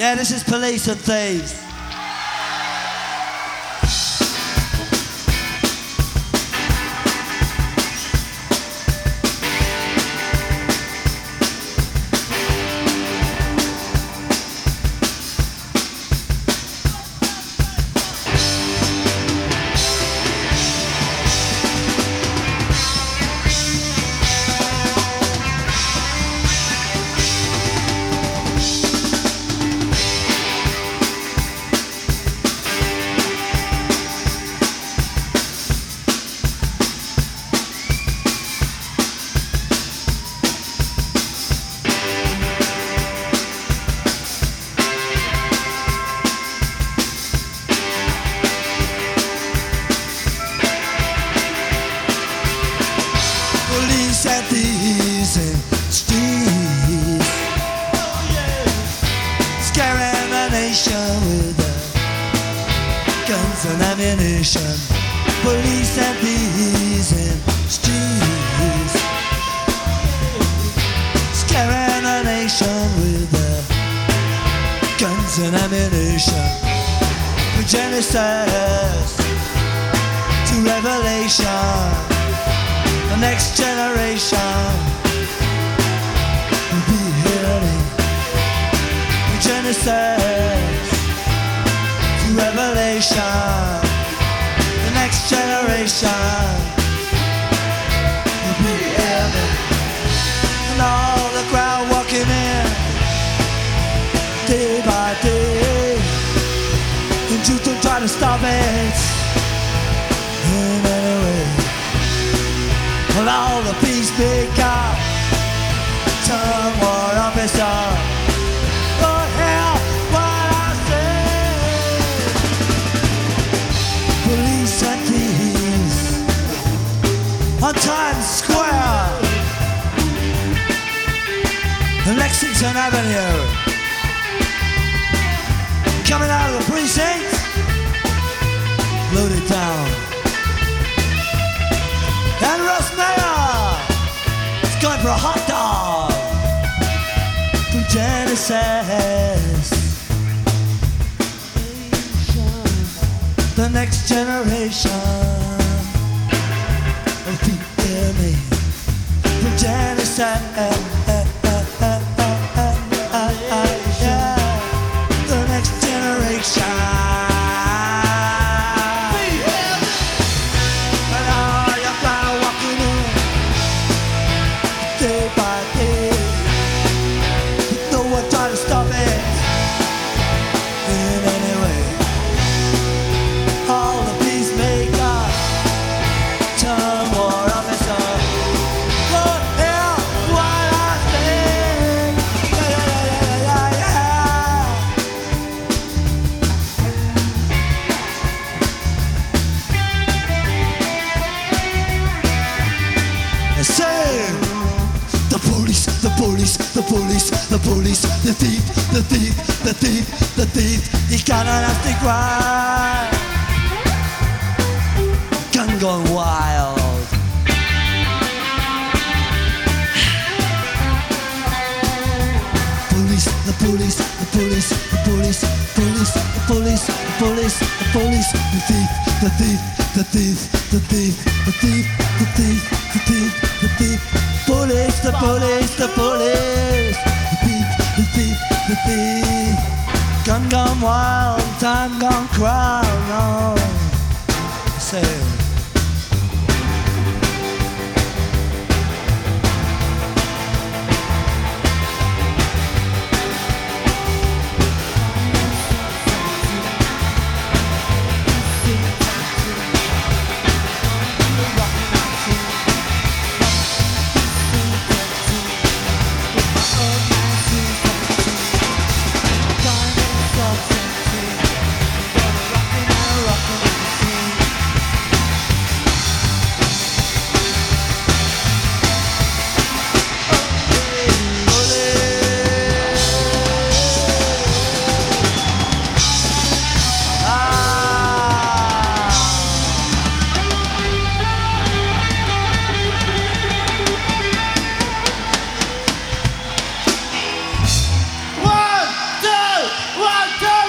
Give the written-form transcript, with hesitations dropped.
Yeah, this is Police and Thieves. Police and thieves in streets, scaring the nation with guns and ammunition. Police and thieves in streets, scaring the nation with guns and ammunition. From Genesis to Revelation, the next generation will be hearing from Genesis to Revelation. The next generation will be hearing, and all the crowd walking in day by day, and you don't try to stop it in any way. Well, all the peacemaker, turn war officer, don't hear what I say. Police and thieves on Times Square and Lexington Avenue, coming out of the precinct, loaded down. And Russ Mayer is going for a hot dog from Genesis. The next generation will be me from Genesis. The next generation. Day by day, but no one trying to stop it in any way. All the peacemakers, turn war officer, don't hear what I say. I say, the police, the police, the police, the police, the thief, the thief, the thief, the thief. He got an nasty grind, gun going wild. Police, the police, the police, the police, police, the police, the police, the police, the thief, the thief, the thief, the thief, the thief, the thief, the thief, the thief. Police, the police, the police, the thief, the thief, the thief. Gun gone wild, time gone crowd. No, say.